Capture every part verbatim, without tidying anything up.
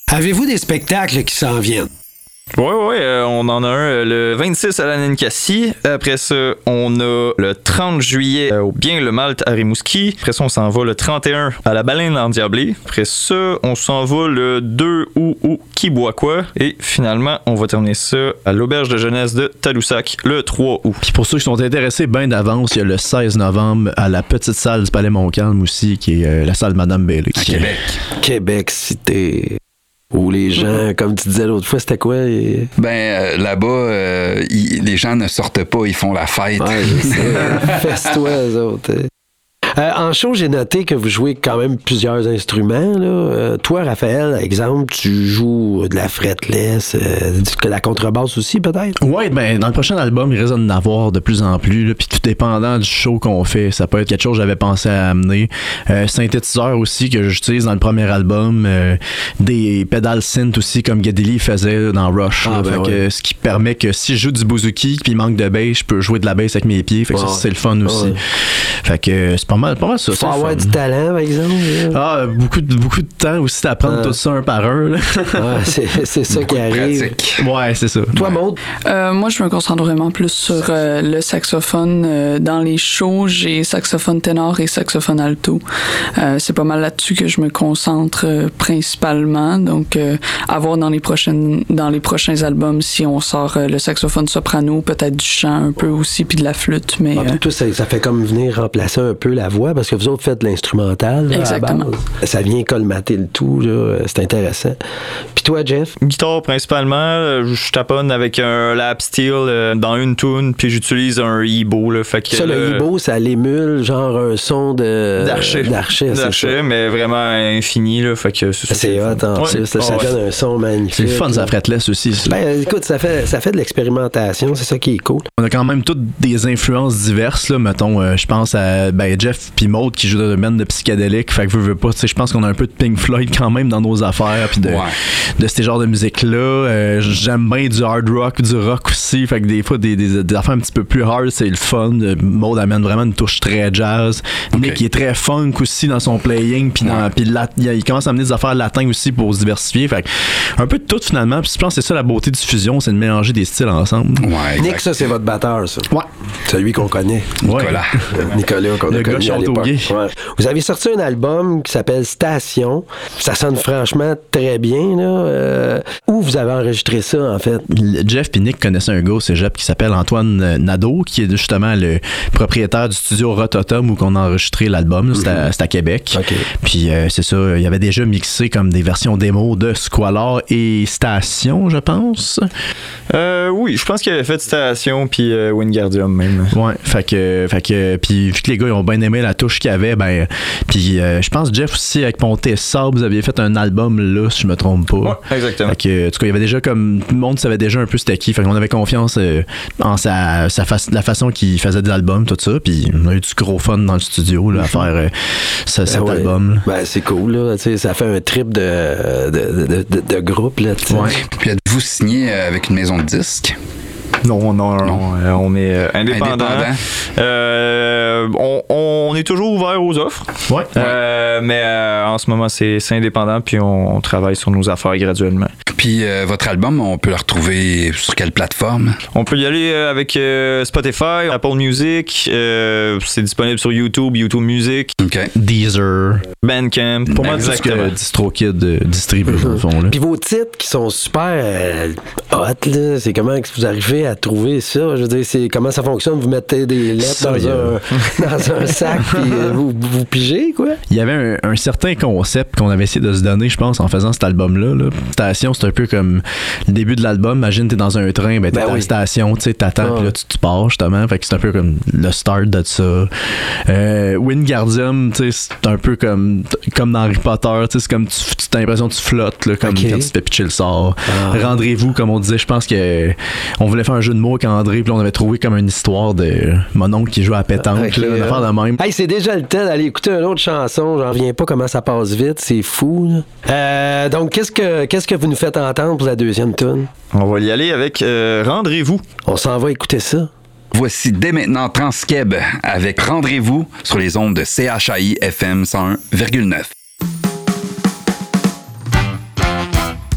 Avez-vous des spectacles qui s'en viennent? Oui, oui, euh, on en a un euh, le vingt-six à la Ninkasi. Après ça, on a le trente juillet euh, au Bien le Malte à Rimouski. Après ça, on s'en va le trente et un à la Baleine endiablée. Après ça, on s'en va le deux août au Kiboakwa. Et finalement, on va terminer ça à l'auberge de jeunesse de Tadoussac le trois août. Puis pour ceux qui sont intéressés bien d'avance, il y a le seize novembre à la petite salle du Palais Montcalm aussi, qui est euh, la salle Madame Bailey. À Québec. Québec Cité. Où les gens, comme tu disais l'autre fois, c'était quoi? Et... Ben, euh, là-bas, euh, y, les gens ne sortent pas, ils font la fête. Ouais, je sais. Fesse-toi, eux autres. Euh, en show, j'ai noté que vous jouez quand même plusieurs instruments. Là. Euh, toi, Raphaël, exemple, tu joues de la fretless, euh, de la contrebasse aussi, peut-être? Oui, ben, dans le prochain album, il risque d'en avoir de plus en plus. Là, puis tout dépendant du show qu'on fait, ça peut être quelque chose que j'avais pensé à amener. Euh, synthétiseur aussi, que j'utilise dans le premier album. Euh, des pédales synth aussi, comme Geddy faisait dans Rush. Ah, là, ben fait ouais. que, ce qui permet que si je joue du bouzouki puis il manque de bass, je peux jouer de la bass avec mes pieds. Fait que ouais. ça, c'est le fun aussi. Ouais. Fait que c'est pas mal, pas mal ça. Faut avoir du talent, par exemple. Ah, beaucoup, de, beaucoup de temps aussi d'apprendre ah. tout ça un par un. Là. Ah, c'est, c'est ça qui arrive. Pratique. Ouais, c'est ça. Toi, Maud? Euh, moi, je me concentre vraiment plus sur euh, le saxophone. Euh, dans les shows, j'ai saxophone ténor et saxophone alto. Euh, c'est pas mal là-dessus que je me concentre euh, principalement. Donc, euh, à voir dans les, prochaines, dans les prochains albums si on sort euh, le saxophone soprano, peut-être du chant un peu aussi, puis de la flûte. Mais, Ah, euh, tout ça, ça fait comme venir remplacer un peu la voix, parce que vous autres faites de l'instrumental. Là, Exactement. à la base. Ça vient colmater le tout. Là. C'est intéressant. Puis toi, Jeff? Guitare principalement, euh, je taponne avec un lap steel euh, dans une tune, puis j'utilise un Ebo. Là, fait que, Ça, le euh, Ebo, ça l'émule, genre un son de... d'archet. D'archet, c'est D'archet, ça. mais vraiment infini. Là, fait que c'est, C'est hot, en Ouais. plus. Ça, Ah, ça ouais. donne un son magnifique. C'est le fun, ça là. fretless aussi. Ça. Ben, écoute, ça fait, ça fait de l'expérimentation. C'est ça qui est cool. On a quand même toutes des influences diverses, là. Mettons, euh, je pense à ben, Jeff puis Maud qui jouent dans le domaine de psychédélique. Fait que veux, veux pas, tu sais, je pense qu'on a un peu de Pink Floyd quand même dans nos affaires, puis de, Ouais. de ces genres de musique-là. Euh, j'aime bien du hard rock, du rock aussi. Fait que des fois, des, des, des affaires un petit peu plus hard, c'est le fun. Maud amène vraiment une touche très jazz. Okay. Nick, il est très funk aussi dans son playing, puis dans, Ouais. puis lat- il, il commence à amener des affaires latines aussi pour se diversifier. Fait que un peu de tout finalement. Puis je pense que c'est ça la beauté du fusion, c'est de mélanger des styles ensemble. Ouais, exact. Nick, ça, c'est votre batteur, ça. Ouais. Celui qu'on connaît. Nicolas. Nicolas, qu'on Le a gars connu à l'époque. châteauguay. Ouais. Vous avez sorti un album qui s'appelle Station. Ça sonne franchement très bien, là. Euh, où vous avez enregistré ça, en fait? Jeff et Nick connaissaient un gars au cégep qui s'appelle Antoine Nadeau, qui est justement le propriétaire du studio Rototom où on a enregistré l'album. C'est à, c'est à Québec. OK. Puis euh, c'est ça, il avait déjà mixé comme des versions démo de Squalor et Station, je pense. Euh, oui, je pense qu'il avait fait Station puis euh, Wingardium même. Ouais, fait que, fait que, puis vu que les gars ils ont bien aimé la touche qu'il y avait, ben, puis euh, je pense Jeff aussi avec Ponté Sable, vous aviez fait un album là, si je me trompe pas. Ouais, exactement. Fait que, en tout cas, il y avait déjà comme, tout le monde savait déjà un peu c'était qui, fait qu'on avait confiance euh, en sa, sa fa- la façon qu'il faisait des albums, tout ça, puis on a eu du gros fun dans le studio là, à faire euh, ce- cet Ben ouais. album. Là. Ben, c'est cool, là. Tu sais, ça fait un trip de, de, de, de, de groupe, là. tu sais. Ouais. Puis êtes-vous signé euh, avec une maison de disques? Non, non, non, Non. euh, on est euh, indépendant. Indépendant. Euh, on, on est toujours ouvert aux offres. Ouais. Euh, mais euh, en ce moment, c'est, c'est indépendant, puis on, on travaille sur nos affaires graduellement. Puis euh, votre album, on peut le retrouver sur quelle plateforme? On peut y aller euh, avec euh, Spotify, Apple Music, euh, c'est disponible sur YouTube, YouTube Music, OK. Deezer. Bandcamp. Pour moi, tout ce Exactement. que DistroKid euh, distribue, dans le fond. Là. Puis vos titres qui sont super euh, hot, là, c'est comment que vous arrivez à trouver ça? Je veux dire, c'est comment ça fonctionne? Vous mettez des lettres Ça, dans, y a- un, dans un sac, puis euh, vous, vous pigez, quoi? Il y avait un, un certain concept qu'on avait essayé de se donner, je pense, en faisant cet album-là. Là. Station, c'est un peu comme le début de l'album. Imagine, t'es dans un train, ben t'es Ben à oui. la station, tu sais, t'attends, Ah. puis là, tu, tu pars, justement. Fait que c'est un peu comme le start de ça. Euh, Wingardium, tu sais, c'est un peu comme, comme dans Harry Potter, tu sais, c'est comme, tu, tu as l'impression que tu flottes, là, comme Ok. quand tu te fais pitcher le sort. Ah. Rendrez-vous, comme on disait, je pense que on voulait faire un jeu de mots avec André, puis là, on avait trouvé comme une histoire de mon oncle qui joue à la pétanque, Ok, là, une hein. affaire de même. Hey, c'est déjà le temps d'aller écouter une autre chanson. J'en reviens pas comment ça passe vite. C'est fou, là. Euh, donc, qu'est-ce que, qu'est-ce que vous nous faites entendre pour la deuxième tune? On va y aller avec euh, Rendrez-vous. On s'en va écouter ça. Voici dès maintenant Transkeb avec Rendrez-vous sur les ondes de C H A I F M cent un virgule neuf.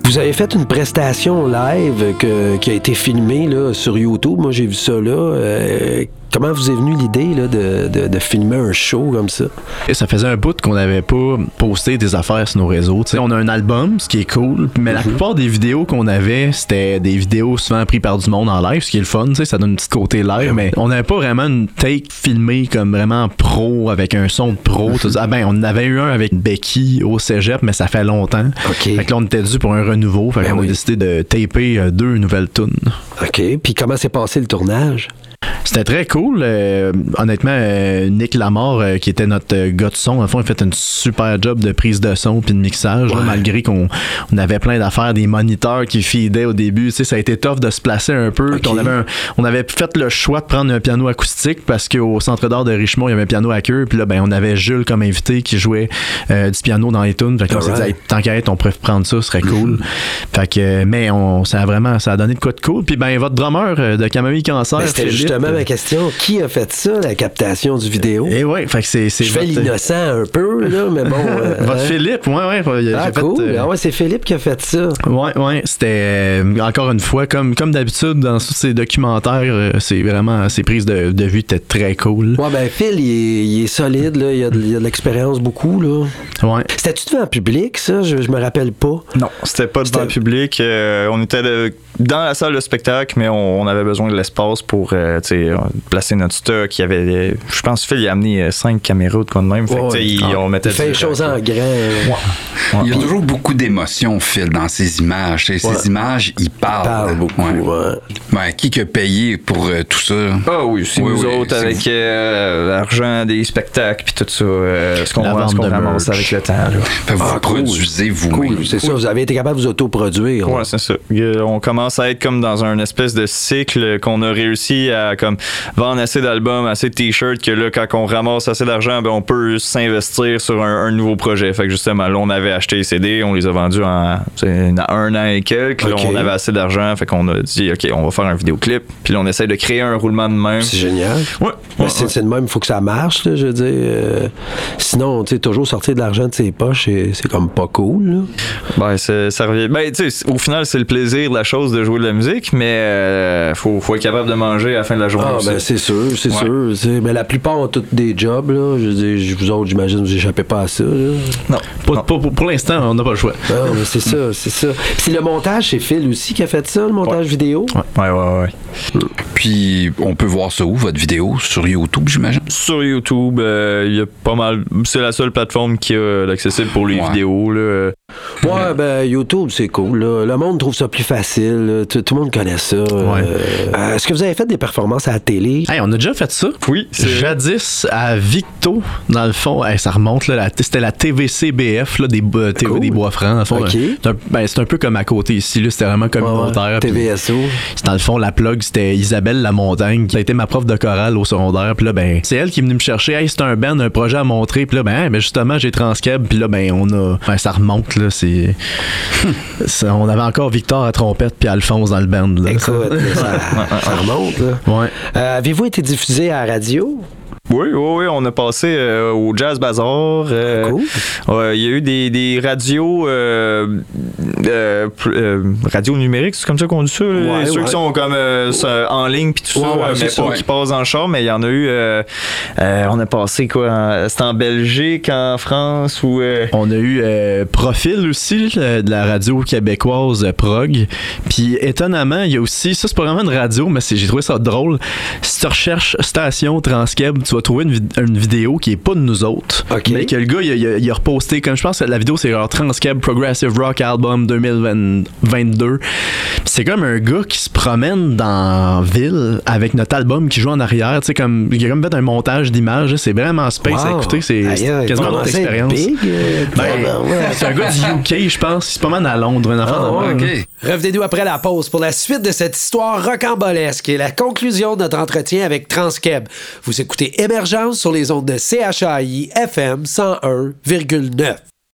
Vous avez fait une prestation live que, qui a été filmée là, sur YouTube. Moi, j'ai vu ça là. Euh, comment vous est venue l'idée là, de, de, de filmer un show comme ça? Et ça faisait un bout qu'on n'avait pas posté des affaires sur nos réseaux. T'sais, on a un album, ce qui est cool, mais mm-hmm. la plupart des vidéos qu'on avait, c'était des vidéos souvent prises par du monde en live, ce qui est le fun, ça donne un petit côté live, mais on n'avait pas vraiment une take filmée comme vraiment pro, avec un son de pro. Mm-hmm. Ah ben, on en avait eu un avec Becky au cégep, mais ça fait longtemps. Okay. Fait que là, on était dû pour un renouveau. Fait ben qu'on oui. a décidé de taper euh, deux nouvelles tunes. OK. Puis comment s'est passé le tournage? C'était très cool. Euh, honnêtement, euh, Nick Lamar, euh, qui était notre euh, gars de son, à fond, il a fait une super job de prise de son puis de mixage, ouais. là, malgré qu'on on avait plein d'affaires, des moniteurs qui feedaient au début. Ça a été tough de se placer un peu. Okay. On, avait un, on avait fait le choix de prendre un piano acoustique parce qu'au Centre d'art de Richemont, il y avait un piano à queue. Puis là, ben, on avait Jules comme invité qui jouait euh, du piano dans les tunes. Fait qu'on s'est dit, hey, tant qu'à être, on pourrait prendre ça, ce serait cool. Mm-hmm. Fait que, mais on, ça a vraiment ça a donné de quoi de cool. Puis ben, votre drummer euh, de Camomille Cancer, c'était justement ma question. Qui a fait ça, la captation du vidéo? Et ouais, fait que c'est, c'est je fais votre... l'innocent un peu, là, mais bon. Euh, votre hein? Philippe, ouais, ouais. Ah, j'ai cool. Fait, euh... Ah, ouais, c'est Philippe qui a fait ça. Ouais, ouais. C'était, euh, encore une fois, comme, comme d'habitude, dans tous ces documentaires, euh, c'est vraiment, ces prises de, de vue étaient très cool. Ouais, ben, Phil, il est, il est solide, là. Il a, de, il a de l'expérience beaucoup, là. Ouais. C'était-tu devant le public, ça? Je, je me rappelle pas. Non, c'était pas devant le public. Euh, on était de, dans la salle de spectacle, mais on, on avait besoin de l'espace pour, euh, tu sais, placer notre stock. Il y avait, je pense, Phil, il a amené cinq caméras de quoi de même. Fait ouais, que, il, ah, on mettait il fait les choses en grand. Ouais. Ouais. Il y a toujours beaucoup d'émotions, Phil, dans ces images. Ces ouais. images, ils parlent. Ils parlent beaucoup. Ouais. Ouais. Ouais, qui a payé pour euh, tout ça? Ah oui, c'est oui, nous oui, autres c'est avec euh, l'argent des spectacles puis tout ça. Euh, ce qu'on, ce qu'on ramasse avec le temps. Fait vous ah, produisez cool. vous-même. Cool. C'est ça, vous avez été capable de vous autoproduire. Oui, c'est ça. On commence à être comme dans un espèce de cycle qu'on a réussi à comme vendre assez d'albums, assez de t-shirts, que là, quand on ramasse assez d'argent, ben, on peut s'investir sur un, un nouveau projet. Fait que justement, là, on avait acheté les C D, on les a vendus en un an et quelques. Okay. Là, on avait assez d'argent, fait qu'on a dit, OK, on va faire un vidéoclip. Puis là, on essaie de créer un roulement de même. C'est génial. Ouais. Mais ouais, c'est, ouais. c'est de même, il faut que ça marche, là, je veux dire. Euh, sinon, tu sais, toujours sortir de l'argent de ses poches, c'est, c'est comme pas cool, là. Ben, c'est, ça revient. Ben, tu sais, au final, c'est le plaisir de la chose de jouer de la musique, mais euh, faut, faut être capable de manger à la fin de la journée. Ah, aussi. ben, c'est sûr, c'est ouais. sûr. Mais la plupart ont tous des jobs, là. Je veux dire, vous autres, j'imagine, vous échappez pas à ça, là. Non. Pour, non. Pour, pour, pour l'instant, on n'a pas le choix. Non, mais c'est ça, c'est ça. Puis le montage, c'est Phil aussi qui a fait ça, le montage ouais. vidéo? Ouais, ouais, ouais. ouais. Puis, on peut voir ça où, votre vidéo? Sur YouTube, j'imagine? Sur YouTube, il euh, y a pas mal. C'est la seule plateforme qui a l'accessible pour les ouais. vidéos, là. Ouais, ben, YouTube, c'est cool, là. Le monde trouve ça plus facile. Tout, tout le monde connaît ça. Ouais. Euh, est-ce que vous avez fait des performances à la télé? Hey, on a déjà fait ça. Oui. C'est... Jadis, à Victo, dans le fond, hey, ça remonte, là, la, c'était la T V C B F, là, des, euh, T V, cool. des Bois-Francs, dans le fond. Okay. C'est, un, ben, c'est un peu comme à côté ici, là, c'était vraiment communautaire. Ouais, T V S O. Puis, dans le fond, la plug, c'était Isabelle Lamontagne, qui a été ma prof de chorale au secondaire. Puis là, ben, c'est elle qui est venue me chercher. Hey, c'est un band, un projet à montrer. Puis là, ben, hey, ben justement, j'ai Transcab. Puis là, ben, on a. Ben, ça remonte, là. C'est. ça, on avait encore Victor à trompette puis Alphonse dans le band, là. Écoute, ça, ça remonte, là. Ouais. Euh, avez-vous été diffusé à la radio? Oui, oui, oui, on a passé euh, au Jazz Bazaar. Euh, cool. Euh, il y a eu des, des radios euh, euh, euh, radios numériques, c'est comme ça qu'on dit ça. Ouais, ceux ouais. qui sont comme euh, en ligne puis tout ouais, ça, ouais, mais pas ça, ouais. qui passent en char, mais il y en a eu. Euh, euh, on a passé quoi en, c'était en Belgique, en France ou. Euh... On a eu euh, Profil aussi de la radio québécoise euh, Prog. Puis étonnamment, il y a aussi ça, c'est pas vraiment une radio, mais c'est, j'ai trouvé ça drôle. Si tu recherches station Transcab, tu vas trouver une, vid- une vidéo qui est pas de nous autres, okay. mais que le gars il a, il a reposté, comme je pense que la vidéo c'est genre Transcab Progressive Rock Album deux mille vingt-deux. Puis c'est comme un gars qui se promène dans la ville avec notre album qui joue en arrière, tu sais, comme il a comme fait un montage d'images, c'est vraiment space wow. à écouter, c'est, aïe, c'est quasiment notre expérience. Big, euh, ben, ben, ouais. C'est un gars du U K, je pense, c'est pas mal à Londres, un enfant oh, de okay. Revenez-nous après la pause pour la suite de cette histoire rocambolesque et la conclusion de notre entretien avec Transcab. Vous écoutez Émergence sur les ondes de C H A I F M cent un virgule neuf.